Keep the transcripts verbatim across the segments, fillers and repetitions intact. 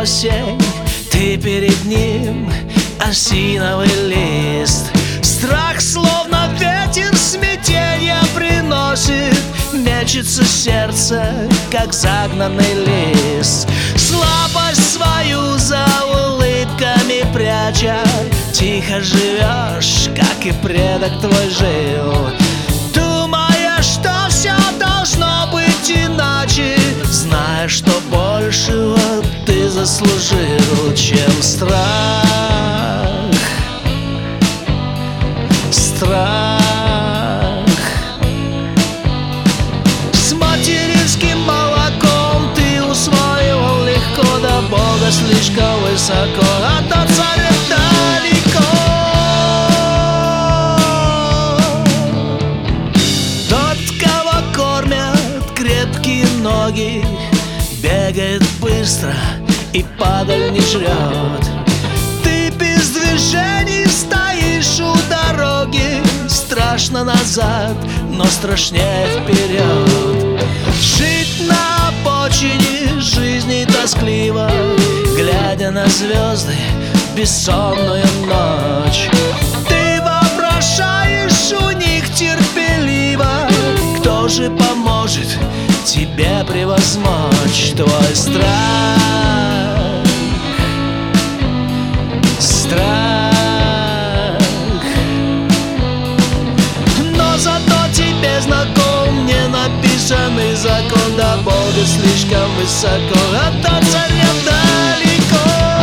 осень, ты перед ним осиновый лист. Страх, словно ветер, смятенье приносит, мечется сердце, как загнанный лис. Слабость свою за улыбками пряча, тихо живешь, как и предок твой жил, думая, что все должно быть иначе, зная, что большего ты заслужил, чем страх. Страх. С материнским молоком ты усвоил легко, до Бога слишком высоко, а до царя далеко. Тот, кого кормят крепкие ноги, бегает быстро и падаль не жрет. Ты без движений стоишь у дороги, страшно назад, но страшнее вперед. Жить на обочине жизни тоскливо, глядя на звезды в бессонную ночь. Ты вопрошаешь у них терпеливо, кто же поможет тебе превозмочь твой страх. Страх. Но зато тебе знаком ненаписанный закон, до Бога слишком высоко, а до царя далеко.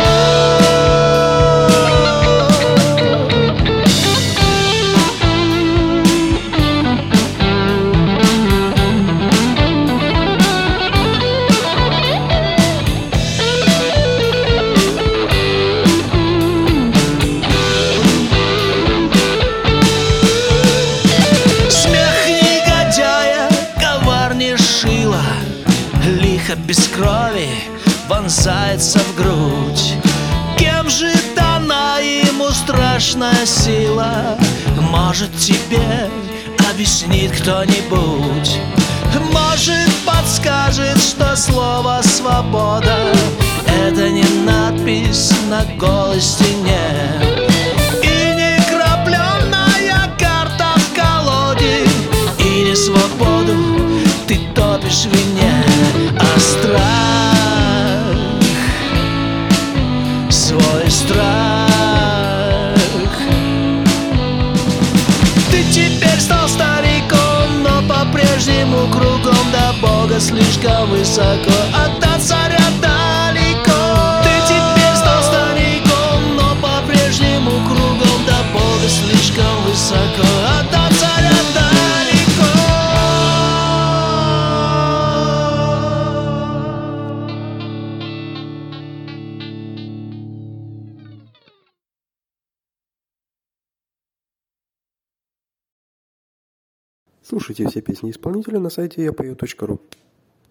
Лихо без крови вонзается в грудь. Кем же дана ему страшная сила? Может, тебе объяснит кто-нибудь? Может, подскажет, что слово «свобода» — это не надпись на голой стене, и не крапленная карта в колоде, и не свободу ты топишь в вине, а страх, свой страх. Ты теперь стал стариком, но по-прежнему кругом, до Бога слишком высоко, а до царя далеко. Ты теперь стал стариком, но по-прежнему кругом, до Бога слишком высоко, а до царя далеко. Слушайте все песни исполнителя на сайте я пою точка ру.